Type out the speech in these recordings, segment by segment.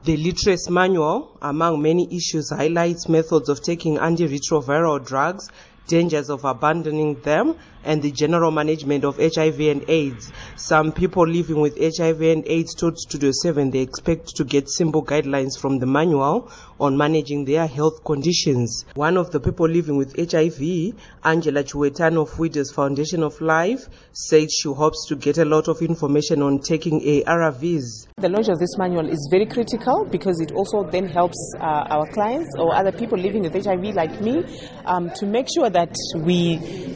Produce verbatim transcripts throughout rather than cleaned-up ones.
The literacy manual, among many issues, highlights methods of taking antiretroviral drugs, dangers of abandoning them, and the general management of H I V and AIDS. Some people living with H I V and AIDS told Studio seven they expect to get simple guidelines from the manual on managing their health conditions. One of the people living with H I V, Angela Chuetano of Widows Foundation of Life, said she hopes to get a lot of information on taking A R Vs. The launch of this manual is very critical because it also then helps uh, our clients or other people living with H I V like me um, to make sure that we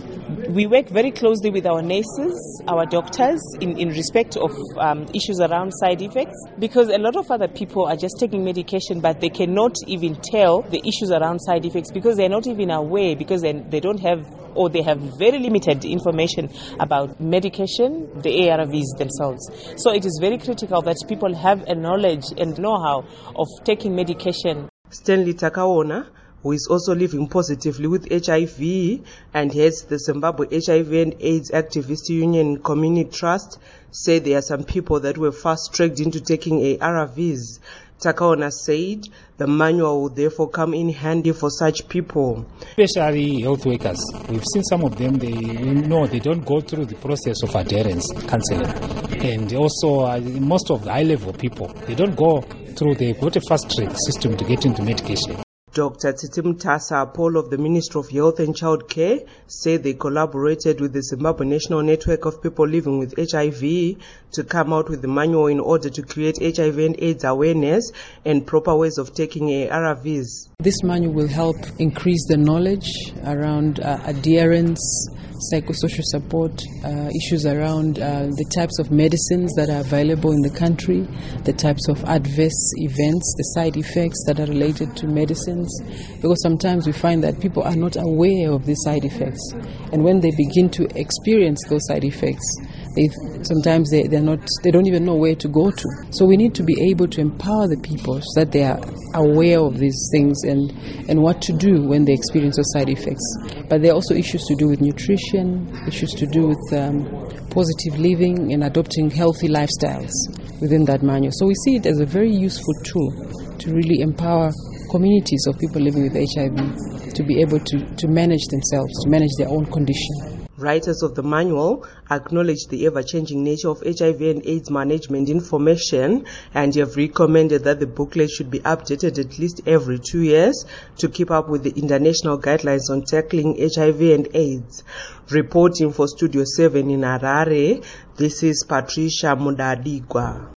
We work very closely with our nurses, our doctors, in, in respect of um, issues around side effects, because a lot of other people are just taking medication, but they cannot even tell the issues around side effects because they're not even aware, because they, they don't have, or they have very limited information about medication, the A R Vs themselves. So it is very critical that people have a knowledge and know-how of taking medication. Stanley Takaona, who is also living positively with H I V and heads the Zimbabwe H I V and AIDS Activist Union Community Trust, said there are some people that were fast-tracked into taking A R Vs. Takaona said the manual will therefore come in handy for such people. Especially health workers. We've seen some of them, they you know they don't go through the process of adherence counseling. And also uh, most of the high-level people, they don't go through, they've got a fast-track system to get into medication. Doctor Titim Tasa Paul of the Ministry of Health and Child Care said they collaborated with the Zimbabwe National Network of People Living with H I V to come out with the manual in order to create H I V and AIDS awareness and proper ways of taking A R Vs. This manual will help increase the knowledge around uh, adherence, psychosocial support, uh, issues around uh, the types of medicines that are available in the country, the types of adverse events, the side effects that are related to medicines, because sometimes we find that people are not aware of these side effects, and when they begin to experience those side effects, they, sometimes they, they're not, they don't even know where to go to. So we need to be able to empower the people so that they are aware of these things and, and what to do when they experience those side effects. But there are also issues to do with nutrition, issues to do with um, positive living and adopting healthy lifestyles within that manual. So we see it as a very useful tool to really empower communities of people living with H I V to be able to, to manage themselves, to manage their own condition. Writers of the manual acknowledge the ever-changing nature of H I V and AIDS management information and have recommended that the booklet should be updated at least every two years to keep up with the international guidelines on tackling H I V and AIDS. Reporting for Studio seven in Harare, this is Patricia Mudadigwa.